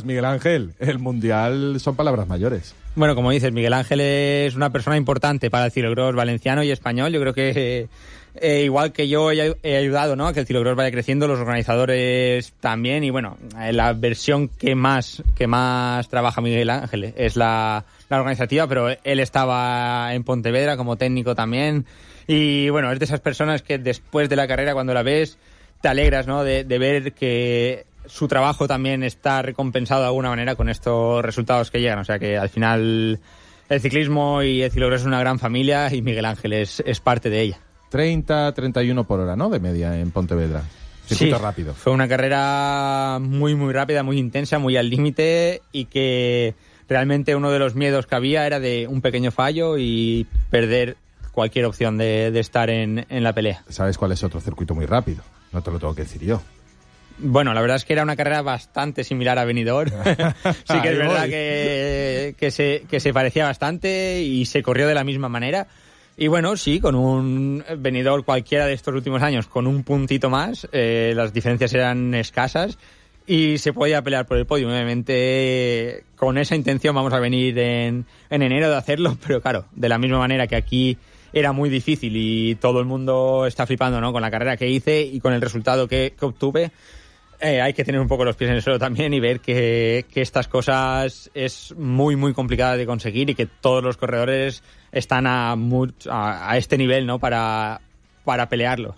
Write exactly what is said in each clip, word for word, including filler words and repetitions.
Miguel Ángel, el Mundial son palabras mayores. Bueno, como dices, Miguel Ángel es una persona importante para el ciclocross valenciano y español. Yo creo que eh, igual que yo he, he ayudado, ¿no?, a que el ciclocross vaya creciendo, los organizadores también. Y bueno, la versión que más que más trabaja Miguel Ángel es la, la organizativa, pero él estaba en Pontevedra como técnico también. Y bueno, es de esas personas que después de la carrera, cuando la ves, te alegras, ¿no?, de, de ver que su trabajo también está recompensado de alguna manera con estos resultados que llegan. O sea que al final el ciclismo y el ciclocross es una gran familia y Miguel Ángel es, es parte de ella. treinta, treinta y uno por hora, ¿no?, de media en Pontevedra. Circuito sí, rápido. Fue una carrera muy, muy rápida, muy intensa, muy al límite, y que realmente uno de los miedos que había era de un pequeño fallo y perder cualquier opción de, de estar en, en la pelea. ¿Sabes cuál es otro circuito muy rápido? No te lo tengo que decir yo. Bueno, la verdad es que era una carrera bastante similar a Benidorm. Sí que es verdad que, que, se, que se parecía bastante y se corrió de la misma manera. Y bueno, sí, con un Benidorm cualquiera de estos últimos años, con un puntito más, eh, las diferencias eran escasas y se podía pelear por el podio. Obviamente, con esa intención vamos a venir en, en enero de hacerlo, pero claro, de la misma manera que aquí era muy difícil y todo el mundo está flipando, ¿no?, con la carrera que hice y con el resultado que, que obtuve. Eh, hay que tener un poco los pies en el suelo también y ver que, que estas cosas es muy, muy complicada de conseguir y que todos los corredores están a, muy, a, a este nivel, ¿no?, para, para pelearlo.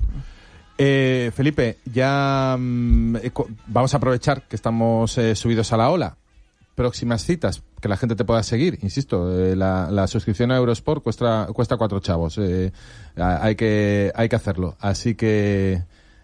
Eh, Felipe, ya mmm, vamos a aprovechar que estamos eh, subidos a la ola. Próximas citas, que la gente te pueda seguir. Insisto, eh, la, la suscripción a Eurosport cuesta, cuesta cuatro chavos. Eh, hay que, hay que hacerlo. Así que...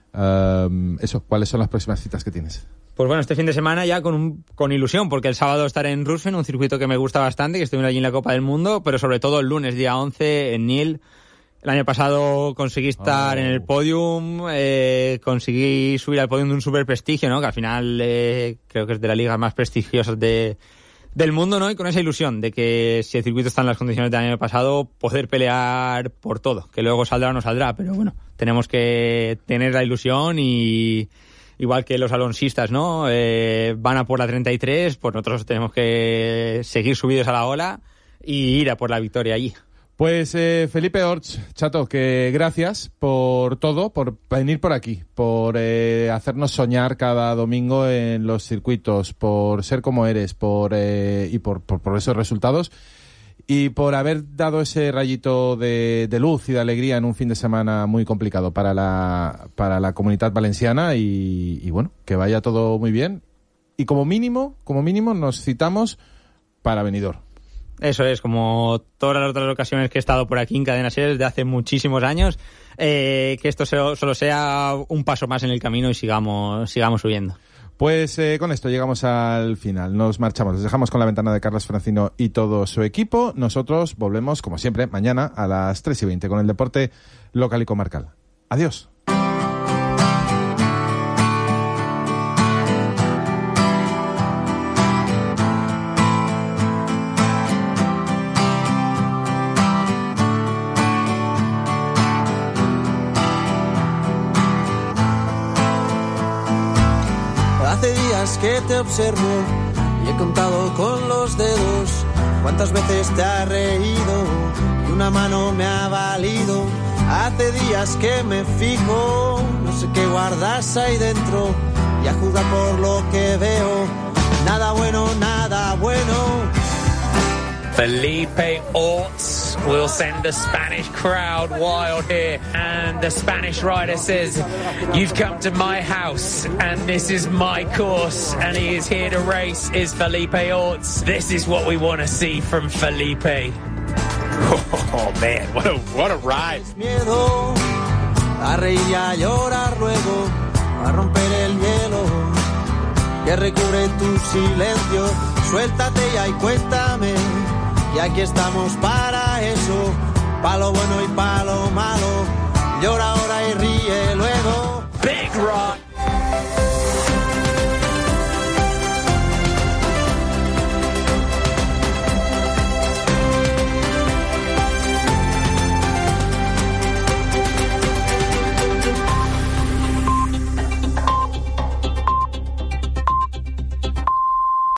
Um, eso, ¿cuáles son las próximas citas que tienes? Pues bueno, este fin de semana ya con, un, con ilusión, porque el sábado estaré en Russell, un circuito que me gusta bastante, que estoy allí en la Copa del Mundo, pero sobre todo el lunes, día once, en Nîmes. El año pasado conseguí estar oh. en el podium, eh, conseguí subir al podium de un super prestigio, ¿no?, que al final eh, creo que es de las ligas más prestigiosas de, del mundo, ¿no?, y con esa ilusión de que si el circuito está en las condiciones del año pasado, poder pelear por todo, que luego saldrá o no saldrá, pero bueno, tenemos que tener la ilusión y igual que los alonsistas, ¿no?, eh, van a por la treinta y tres, pues nosotros tenemos que seguir subidos a la ola y ir a por la victoria allí. Pues eh, Felipe Orts, Chato, que gracias por todo, por venir por aquí, por eh, hacernos soñar cada domingo en los circuitos, por ser como eres, por eh, y por, por, por esos resultados y por haber dado ese rayito de, de luz y de alegría en un fin de semana muy complicado para la para la comunidad valenciana y, y bueno, que vaya todo muy bien y como mínimo, como mínimo nos citamos para Benidorm. Eso es, como todas las otras ocasiones que he estado por aquí en Cadena Ser desde hace muchísimos años, eh, que esto se, solo sea un paso más en el camino y sigamos, sigamos subiendo. Pues eh, con esto llegamos al final, nos marchamos, les dejamos con la ventana de Carlos Francino y todo su equipo. Nosotros volvemos, como siempre, mañana a las tres y veinte con el deporte local y comarcal. Adiós. Que te observo y he contado con los dedos cuántas veces te has reído y una mano me ha valido. Hace días que me fijo, no sé qué guardas ahí dentro y a juzgar por lo que veo, nada bueno, nada bueno. Felipe Orts will send the Spanish crowd wild here, and the Spanish rider says, "You've come to my house and this is my course," and he is here to race is Felipe Orts. This is what we want to see from Felipe. Oh man, what a what a ride. Miedo a reír y a llorar luego, a romper el hielo que recubre tu silencio. Suéltate ya y cuéntame. Y aquí estamos para eso, pa' lo bueno y pa' lo malo. Llora ahora y ríe luego. Big rock.